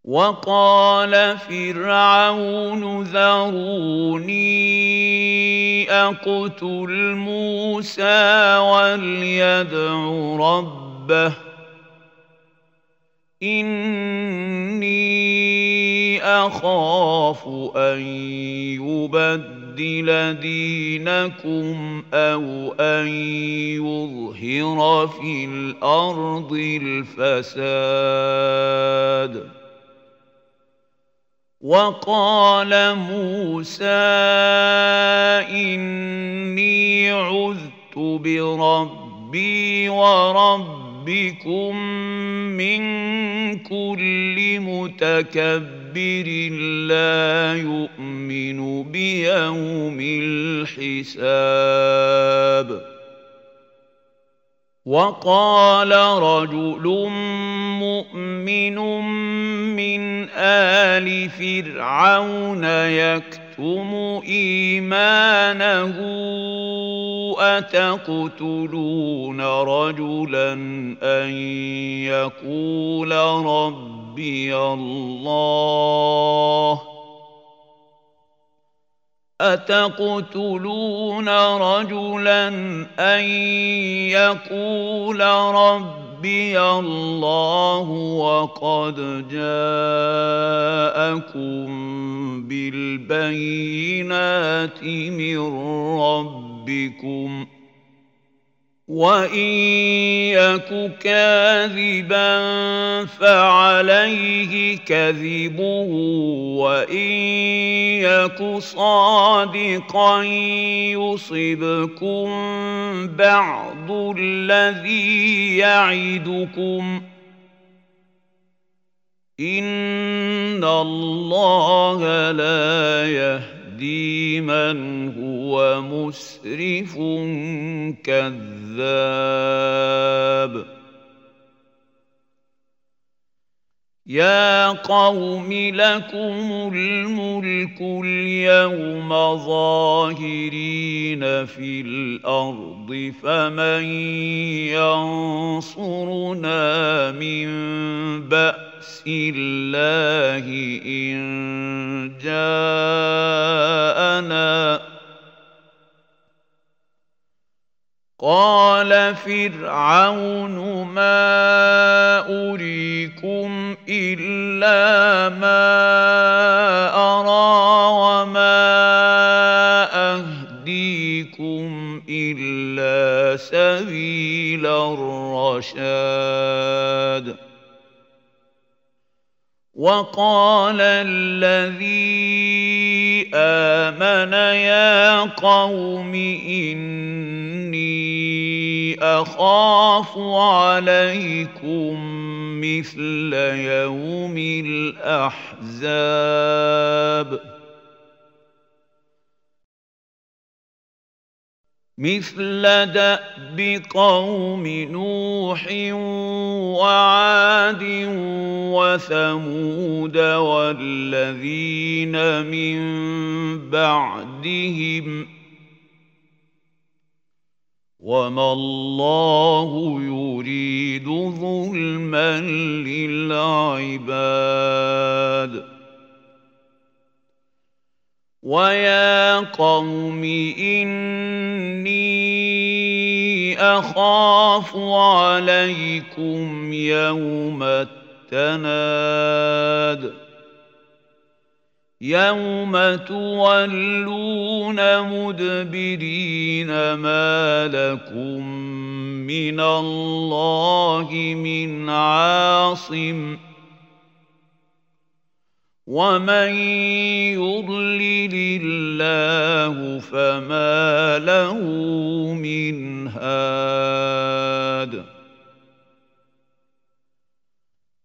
وقال فرعون ذروني أقتل موسى وليدع ربه إني أخاف أن يبدل دينكم أو أن يظهر في الأرض الفساد. وقال موسى إني عذت بربي وربكم من كل متكبر لا يؤمن بيوم الحساب. وقال رجل مؤمن من آل فرعون يكتم إيمانه أتقتلون رجلا أن يقول ربي الله أتقتلون رجلا أن يقول ربي الله وقد جاءكم بالبينات من ربكم وإن يك كاذبا فعليه كذبه وإن يك صادقا يصبكم بعض الذي يعدكم إن الله لا يهدي من هو مسرف كذاب. يا قوم لكم الملك اليوم ظاهرين في الأرض فمن ينصرنا من بأس الله إن جاءنا. قال فرعون ما أريكم إلا ما أرى وما أهديكم إلا سبيل الرشاد. وقال الذي آمن يا قوم إني أخاف عليكم مثل يوم الأحزاب مثل دأب قوم نوح وعاد وثمود والذين من بعدهم وما الله يريد ظلما للعباد. ويا قوم إني أخاف عليكم يوم التناد يوم تولون مدبرين ما لكم من الله من عاصم ومن يضلل الله فما له من هاد.